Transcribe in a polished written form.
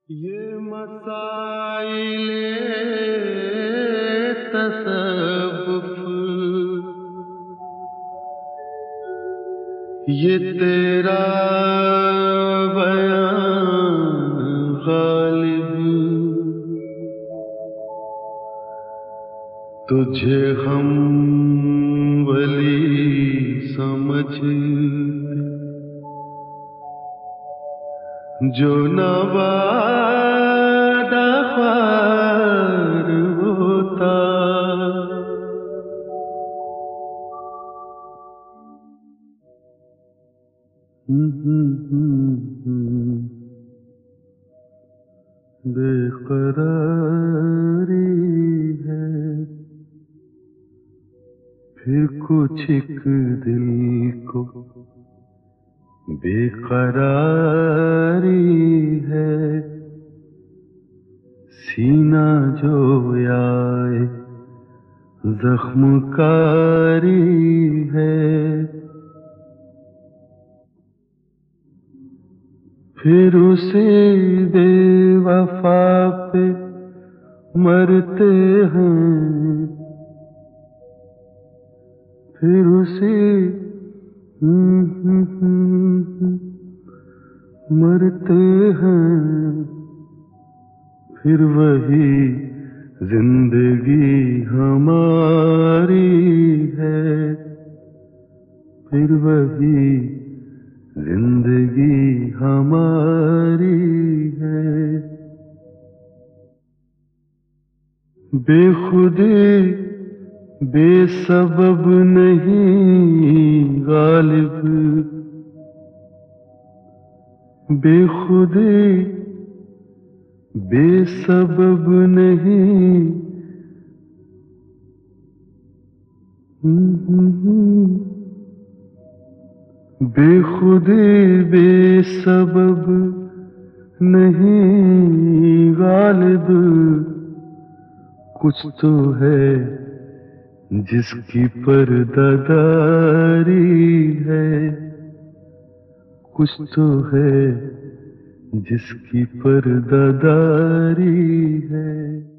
ये मसाइले तसव्वुफ, ये तेरा बयान गालिब, तुझे हम वली समझते जो नवादा ख्वार होता। बेकरारी है फिर कुछ एक दिल को, बेकरारी है सीना जो आए जख्मकारी है। फिर उसे बेवफा पे मरते हैं, फिर उसे मरते हैं, फिर वही जिंदगी हमारी है, फिर वही जिंदगी हमारी है। बेखुदी बेसबब नहीं गालिब, बेखुदी बेसबब नहीं, बेखुदी बेसबब नहीं गालिब, कुछ तो है जिसकी पर्दादारी है, कुछ तो है जिसकी पर्दादारी है।